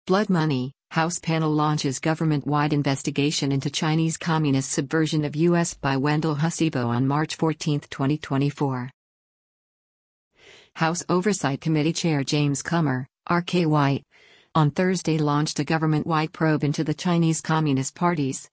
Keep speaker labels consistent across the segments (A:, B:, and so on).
A: Blood money. House panel launches government-wide investigation into Chinese Communist subversion of U.S. by Wendell Hsibo on March 14, 2024. House Oversight Committee Chair James Comer, RKY, on Thursday launched a government-wide probe into the Chinese Communist Party's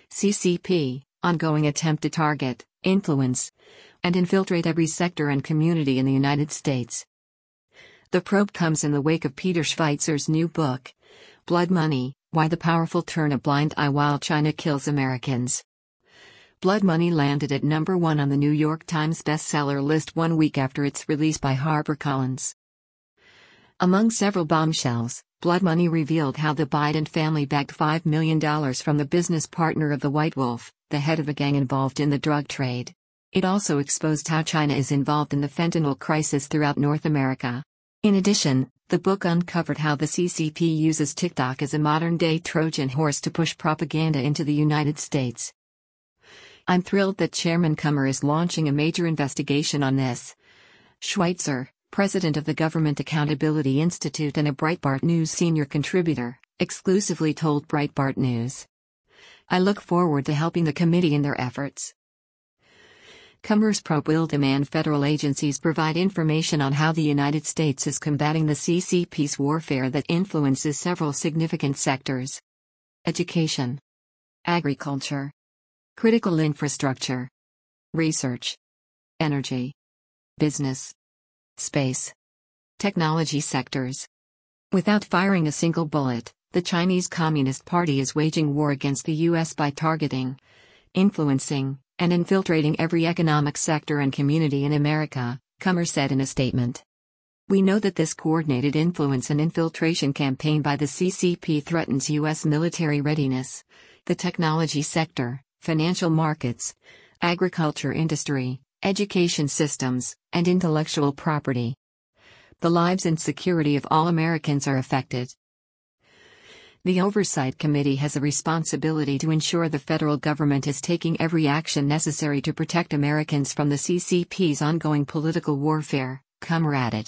A: CCP ongoing attempt to target, influence, and infiltrate every sector and community in the United States. The probe comes in the wake of Peter Schweizer's new book, Blood Money: Why the Powerful Turn a Blind Eye While China Kills Americans. Blood Money landed at number 1 on the New York Times bestseller list 1 week after its release by HarperCollins. Among several bombshells, Blood Money revealed how the Biden family bagged $5 million from the business partner of the White Wolf, the head of a gang involved in the drug trade. It also exposed how China is involved in the fentanyl crisis throughout North America. In addition, the book uncovered how the CCP uses TikTok as a modern-day Trojan horse to push propaganda into the United States. I'm thrilled that Chairman Comer is launching a major investigation on this. Schweitzer, president of the Government Accountability Institute and a Breitbart News senior contributor, exclusively told Breitbart News. I look forward to helping the committee in their efforts. Comer's probe will demand federal agencies provide information on how the United States is combating the CCP's warfare that influences several significant sectors: education, agriculture, critical infrastructure, research, energy, business, space, technology sectors. Without firing a single bullet, the Chinese Communist Party is waging war against the U.S. by targeting, influencing, and infiltrating every economic sector and community in America, Comer said in a statement. We know that this coordinated influence and infiltration campaign by the CCP threatens U.S. military readiness, the technology sector, financial markets, agriculture industry, education systems, and intellectual property. The lives and security of all Americans are affected. The Oversight Committee has a responsibility to ensure the federal government is taking every action necessary to protect Americans from the CCP's ongoing political warfare, Comer added.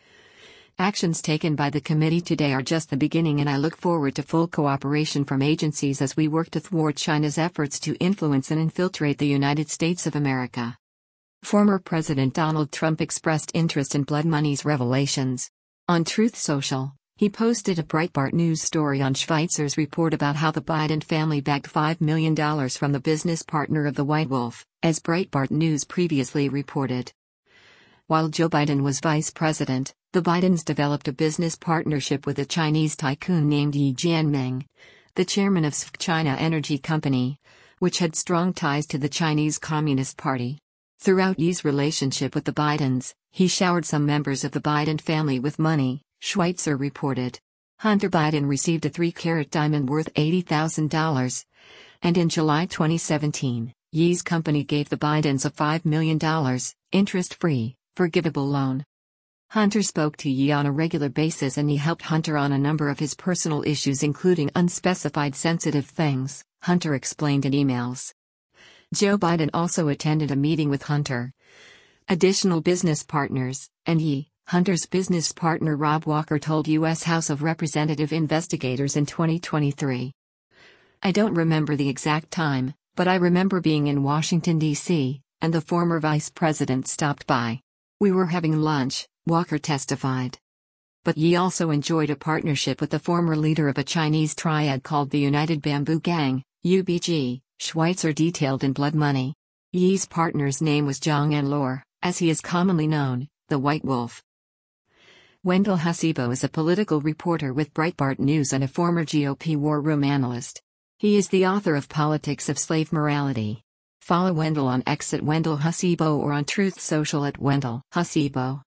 A: Actions taken by the committee today are just the beginning, and I look forward to full cooperation from agencies as we work to thwart China's efforts to influence and infiltrate the United States of America. Former President Donald Trump expressed interest in Blood Money's revelations. On Truth Social, he posted a Breitbart News story on Schweizer's report about how the Biden family bagged $5 million from the business partner of the White Wolf, as Breitbart News previously reported. While Joe Biden was vice president, the Bidens developed a business partnership with a Chinese tycoon named Ye Jianming, the chairman of SFC Energy Company, which had strong ties to the Chinese Communist Party. Throughout Ye's relationship with the Bidens, he showered some members of the Biden family with money, Schweitzer reported. Hunter Biden received a 3-carat diamond worth $80,000. And in July 2017, Ye's company gave the Bidens a $5 million, interest-free, forgivable loan. Hunter spoke to Ye on a regular basis, and he helped Hunter on a number of his personal issues, including unspecified sensitive things, Hunter explained in emails. Joe Biden also attended a meeting with Hunter, additional business partners, and Ye. Hunter's business partner Rob Walker told U.S. House of Representative investigators in 2023. I don't remember the exact time, but I remember being in Washington, D.C., and the former vice president stopped by. We were having lunch, Walker testified. But Ye also enjoyed a partnership with the former leader of a Chinese triad called the United Bamboo Gang, UBG, Schweitzer detailed in Blood Money. Ye's partner's name was Zhang Enlor, as he is commonly known, the White Wolf. Wendell Hsibo is a political reporter with Breitbart News and a former GOP war room analyst. He is the author of Politics of Slave Morality. Follow Wendell on X at Wendell Hsibo or on Truth Social at Wendell Hsibo.